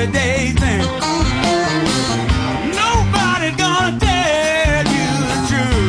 everyday thing. Nobody's gonna tell you the truth.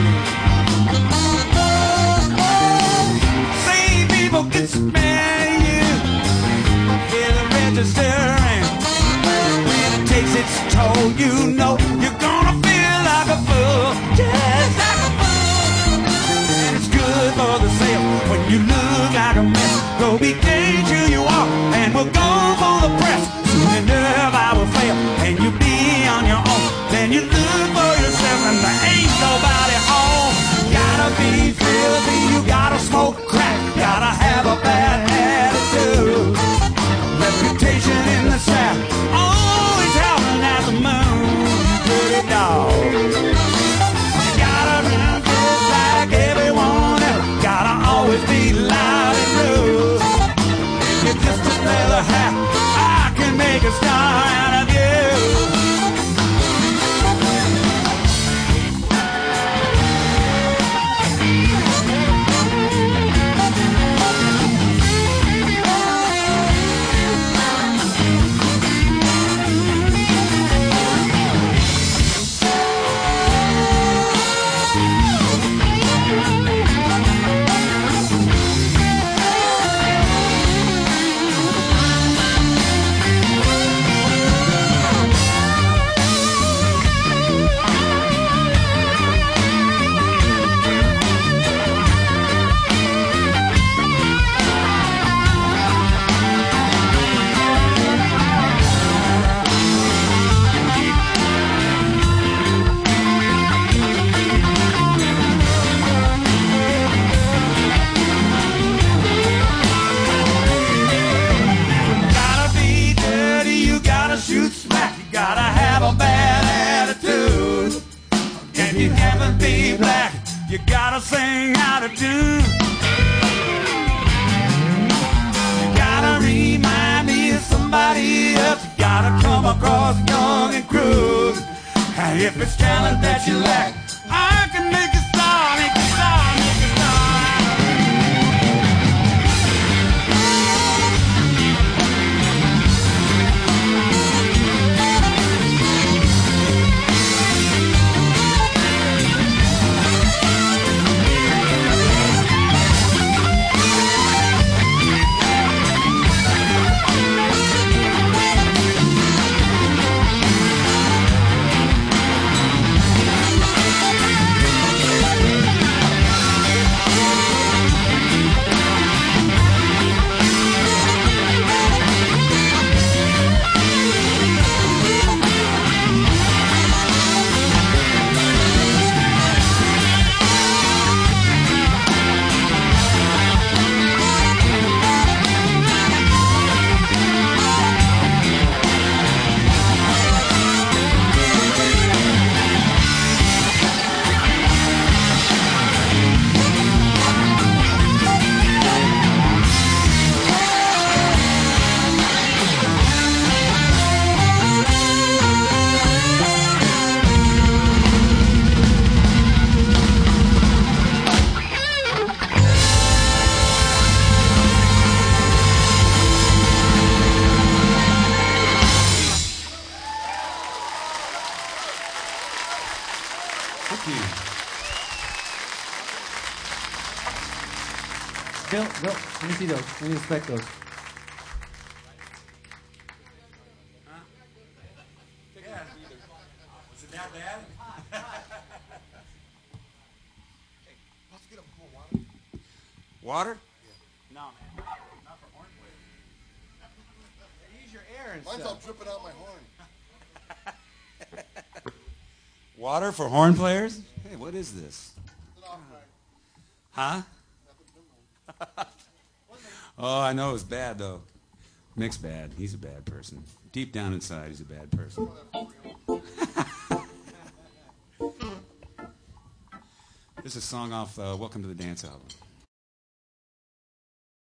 Same people can smell you, hear the register, and when it takes its toll, you know you're gonna feel like a fool, just like a fool. And it's good for the sale when you look like a mess. Go be gauge who you are, and we'll go for the press. Soon enough I will fail, and you'll be on your own. Then you look for yourself, and there ain't nobody home. Gotta be filthy, you gotta smoke crack, gotta have a bad attitude. Reputation in the South, always howling at the moon. Dirty dog. You gotta run just like everyone else. Gotta always be loud and rude. If you're just a leather hat, I can make a star out of you. Shoot smack, you gotta have a bad attitude. If you haven't be black, you gotta sing out of tune. You gotta remind me of somebody else. You gotta come across young and crude. And if it's talent that you lack, I can make a star, make a star, make a star. Bill, let me see those. Let me inspect those. Was it that bad? Water? Yeah. No, man. Not for horn players. Use your air and Mine's stuff. all dripping out my horn. Water for horn players? Hey, what is this? Huh? Oh, I know it's bad, though. Mick's bad. He's a bad person. Deep down inside, he's a bad person. This is a song off Welcome to the Dance album.